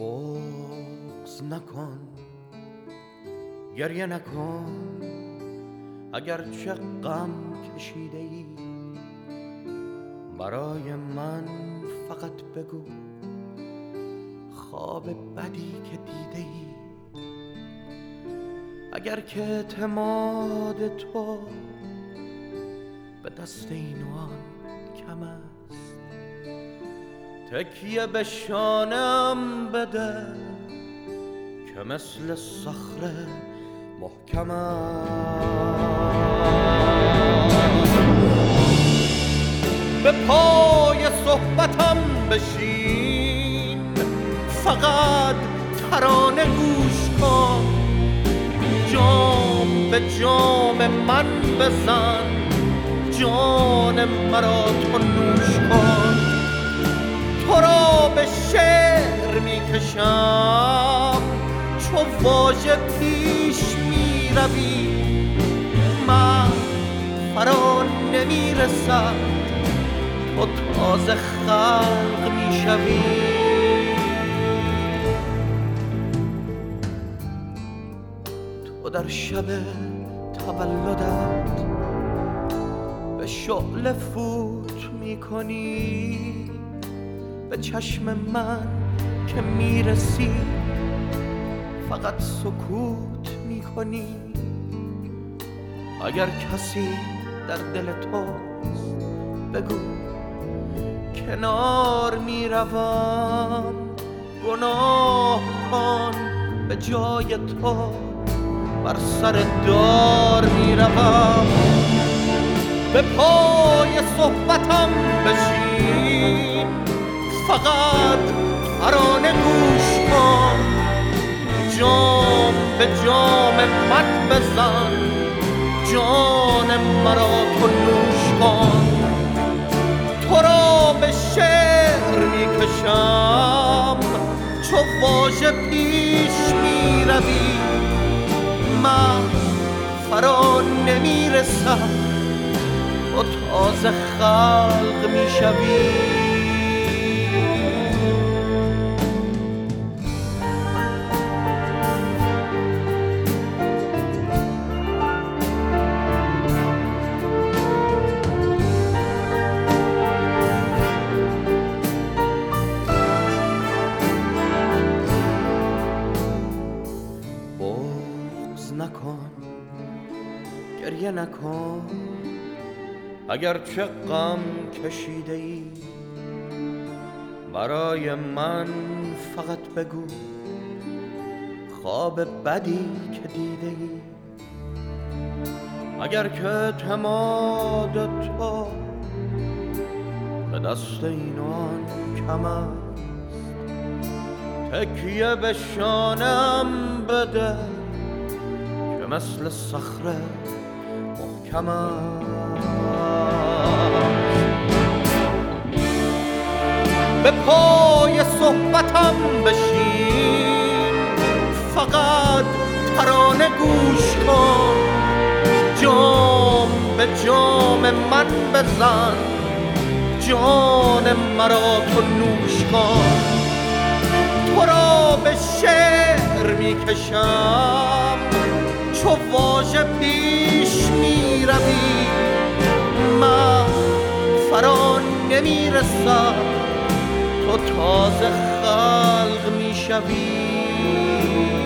بغض نکن، گریه نکن، اگرچه غم کشیده ای. برای من فقط بگو خواب بدی که دیده ای. اگر که اعتماد تو به دست این و آن کم است، تکیه به شانم بده که مثل صخره محکم است. به پای صحبتم بشین، فقط ترانه گوش کن. جام به جام من بزن، جان مرا تو نوش کن. تو را به شعر میکشم، چو واژه پیش میروی. من فرا نمیرسد، تو تازه خلق میشوی. تو در شب تولدت به شعله فوت میکنی، به چشم من که میرسی فقط سکوت میکنی. اگر کسی در دل توست بگو کنار میروم. گناه کن به جای تو بر سر دار میروم. به پای صحبتم بشین، فقط ترانه گوش کن. جام به جام من بزن، جان مرا تو نوش کن. تو را به شعر میکشم، چو واژه پیش میروی. من فرا نمیرسم، تو تازه خلق میشوی. بغض نکن، گریه نکن، اگرچه غم کشیده ای. برای من فقط بگو خواب بدی که دیده ای. اگر که اعتماد تو به دست این و آن کم است، تکیه به شانم بده که مثل صخره محکم است. به پای صحبتم بشین، فقط ترانه گوش کن. جام به جام من بزن، جان مرا تو نوش کن. تو را به شعر میکشم، چو واژه پیش میروی. من فرا نمیرسم، تو تازه خلق میشوی.